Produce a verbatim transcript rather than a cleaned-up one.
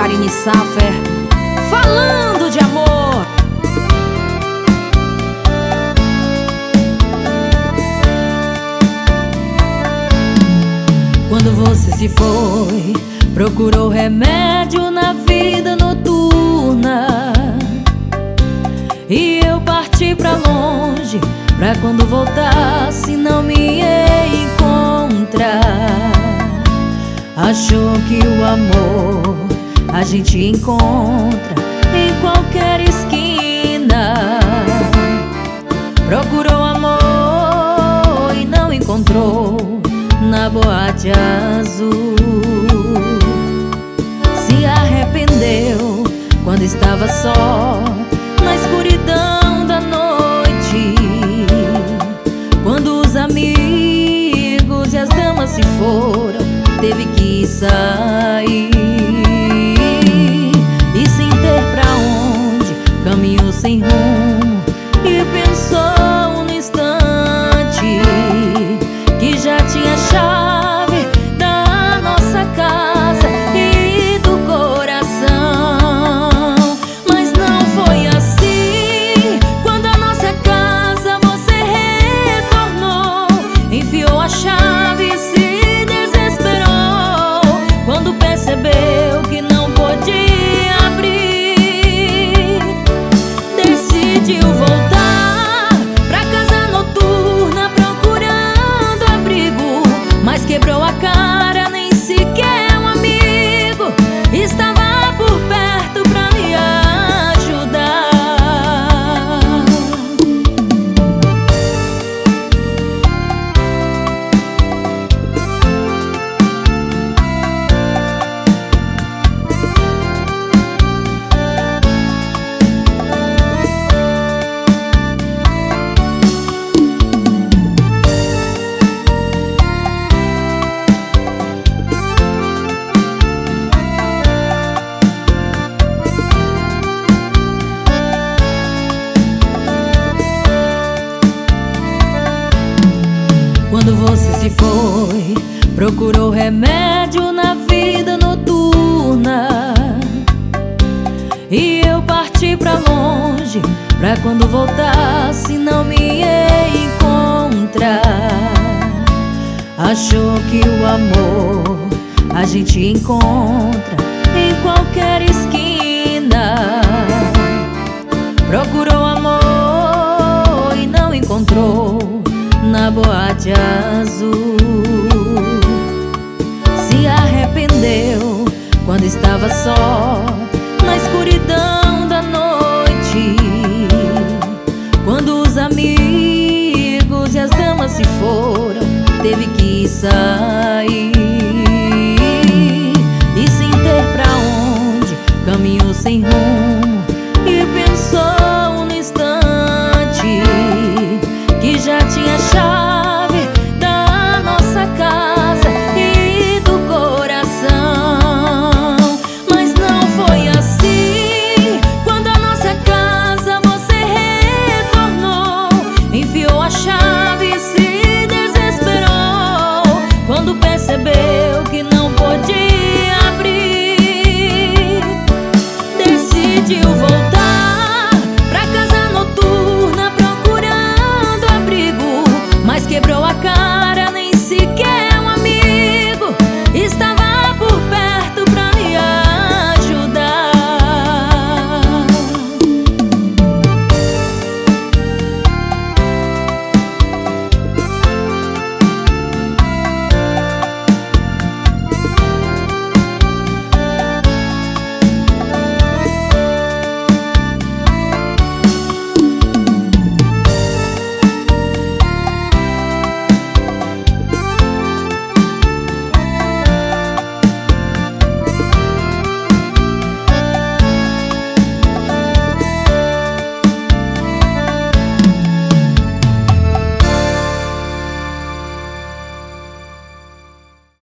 Karine Saffer, falando de amor. Quando você se foi, procurou remédio na vida noturna, e eu parti pra longe, pra quando voltasse não me encontrar. Achou que o amor a gente encontra em qualquer esquina. Procurou amor e não encontrou na boate azul. Se arrependeu quando estava só na escuridão da noite, quando os amigos e as damas se foram, teve que sair. E sem ter pra onde, caminhou sem rumo e pensou no instante que já tinha a chave da nossa casa e do coração. Mas não foi assim. Quando a nossa casa você retornou, enfiou a chave e se desesperou quando percebeu que não podia abrir. Decidiu voltar pra casa noturna procurando abrigo, mas quebrou a cara, nem sequer um amigo estava por perto pra lhe ajudar. Quando você se foi, procurou remédio na vida noturna, e eu parti pra longe, pra quando voltasse não me encontrar. Achou que o amor a gente encontra em qualquer esquina. Procurou amor e não encontrou na boate azul. Se arrependeu quando estava só na escuridão da noite, quando os amigos e as damas se foram, teve que sair. E sem ter pra onde, caminhou sem rumo e pensou no instante que já tinha a chave da nossa casa e do coração. Mas não foi assim. Quando a nossa casa você retornou, enfiou a chave e se desesperou quando percebeu que não podia abrir. Decidiu voltar pra casa noturna procurando abrigo, mas quebrou a cara,